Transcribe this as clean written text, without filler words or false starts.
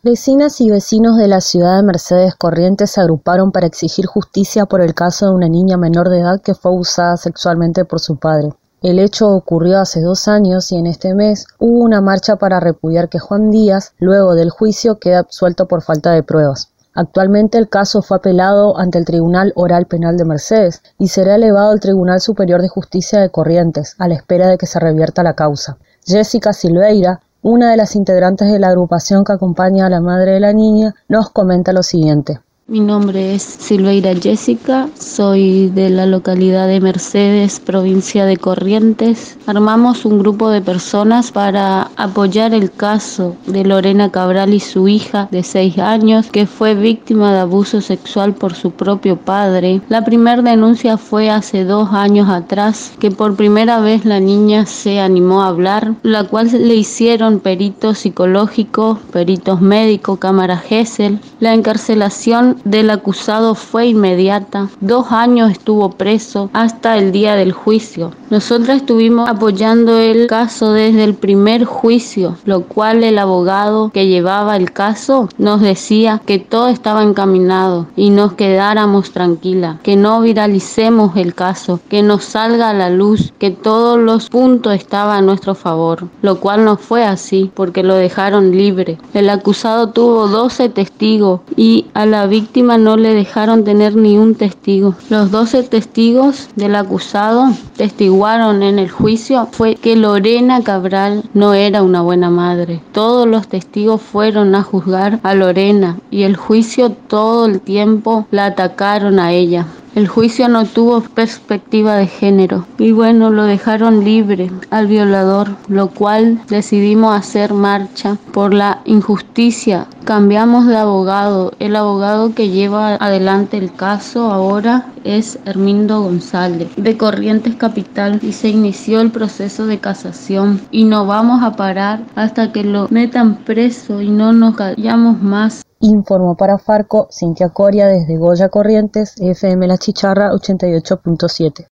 Vecinas y vecinos de la ciudad de Mercedes Corrientes se agruparon para exigir justicia por el caso de una niña menor de edad que fue abusada sexualmente por su padre. El hecho ocurrió hace 2 años y en este mes hubo una marcha para repudiar que Juan Díaz, luego del juicio, queda absuelto por falta de pruebas. Actualmente el caso fue apelado ante el Tribunal Oral Penal de Mercedes y será elevado al Tribunal Superior de Justicia de Corrientes, a la espera de que se revierta la causa. Jessica Silveira, una de las integrantes de la agrupación que acompaña a la madre de la niña, nos comenta lo siguiente. Mi nombre es Silveira Jessica, soy de la localidad de Mercedes, provincia de Corrientes. Armamos un grupo de personas para apoyar el caso de Lorena Cabral y su hija de 6 años, que fue víctima de abuso sexual por su propio padre. La primera denuncia fue hace 2 años atrás, que por primera vez la niña se animó a hablar, la cual le hicieron peritos psicológicos, peritos médicos, cámara Gesell. La encarcelación del acusado fue inmediata. 2 años estuvo preso hasta el día del juicio. Nosotras estuvimos apoyando el caso desde el primer juicio, lo cual el abogado que llevaba el caso nos decía que todo estaba encaminado y nos quedáramos tranquilas, que no viralicemos el caso, que nos salga a la luz, que todos los puntos estaban a nuestro favor, lo cual no fue así porque lo dejaron libre. El acusado tuvo 12 testigos y a la víctima no le dejaron tener ni un testigo. Los 12 testigos del acusado testiguaron en el juicio fue que Lorena Cabral no era una buena madre. Todos los testigos fueron a juzgar a Lorena y el juicio todo el tiempo la atacaron a ella. El juicio no tuvo perspectiva de género y bueno, lo dejaron libre al violador, lo cual decidimos hacer marcha por la injusticia. Cambiamos de abogado. El abogado que lleva adelante el caso ahora es Hermindo González, de Corrientes Capital, y se inició el proceso de casación y no vamos a parar hasta que lo metan preso y no nos callamos más. Informó para Farco Cintia Coria desde Goya Corrientes, FM La Chicharra 88.7.